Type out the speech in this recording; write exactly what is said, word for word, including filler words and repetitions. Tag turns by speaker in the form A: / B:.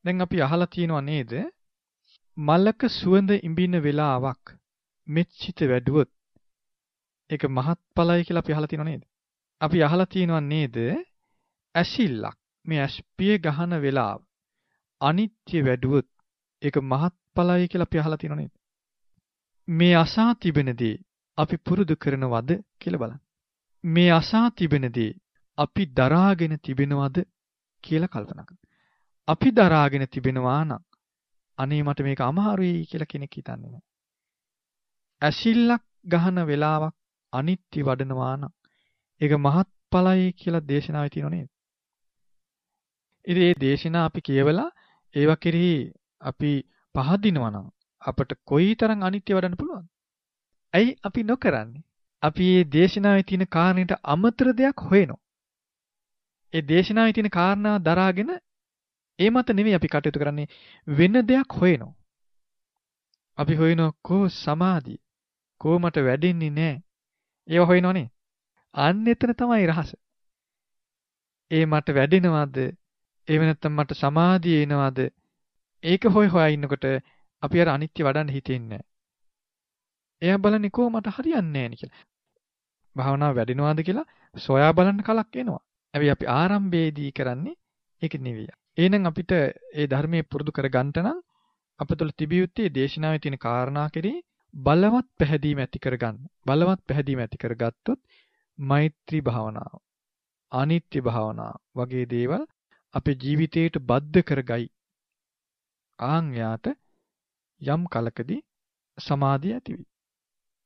A: දැන් අපි අහලා තියෙනව නේද? මලක සුවඳ ඉඹින වෙලාවක් මෙච්චිත වැඩුවොත් ඒක මහත්ඵලයි කියලා අපි අහලා තියෙනව නේද? අපි අහලා තියෙනව නේද? ඇසිල්ලක් මේ ඇස්පිය ගහන වෙලාව අනිත්‍ය වැඩුවොත් ඒක මහත්ඵලයි කියලා අපි අහලා තියෙනව නේද? මේ අසා තිබෙන දේ අපි පුරුදු කරනවද කියලා බලන්න. මේ අසා තිබෙන දේ අපි දරාගෙන තිබෙනවද කියලා කල්පනා කරන්න. අපි දරාගෙන තිබෙනවා නම් අනේ මට මේක අමාරුයි කියලා කෙනෙක් හිතන්නේ නැහැ. ඇසිල්ලක් ගහන වෙලාවක් අනිත්‍ය වඩනවා නම් ඒක මහත්ඵලයි කියලා දේශනාවේ තියෙනව නේද? ඉතින් මේ දේශනා අපි කියවලා ඒවා කෙරෙහි අපි පහදිනවා නම් අපට කොයිතරම් අනිත්‍ය වඩන්න පුළුවන්ද? ඇයි අපි නොකරන්නේ? අපි මේ දේශනාවේ තියෙන කාරණේට අමතර දෙයක් හොයනවා. ඒ දේශනාවේ තියෙන කාරණා දරාගෙන ඒ මත නෙවෙයි අපි කටයුතු කරන්නේ වෙන දෙයක් හොයනවා. අපි හොයනවා කෝ සමාධිය. කෝ මට වැඩෙන්නේ නැහැ. ඒව හොයනවනේ. අන්න එතන තමයි රහස. ඒ මට වැඩෙනවද? එහෙම නැත්නම් මට සමාධිය එනවද? ඒක හොය හොයා ඉන්නකොට අපි අර අනිත්‍ය වඩන්න හිතෙන්නේ නැහැ. එයා බලන්නේ කෝ මට හරියන්නේ නැහැ නේ කියලා. භාවනාව වැඩෙනවද කියලා සොයා බලන්න කලක් එනවා. හැබැයි අපි ආරම්භයේදී කරන්නේ ඒක නෙවෙයි. එහෙනම් අපිට ඒ ධර්මයේ පුරුදු කරගන්න නම් අපතුල තිබිය යුත්තේ දේශනාවේ තියෙන කාරණා කෙරෙහි බලවත් පැහැදීම ඇති කරගන්න. බලවත් පැහැදීම ඇති කරගත්තොත් මෛත්‍රී භාවනාව, අනිත්‍ය භාවනාව වගේ දේවල් අපේ ජීවිතයට බද්ධ කරගයි. ආන් යාට යම් කලකදී සමාධිය ඇති වෙයි.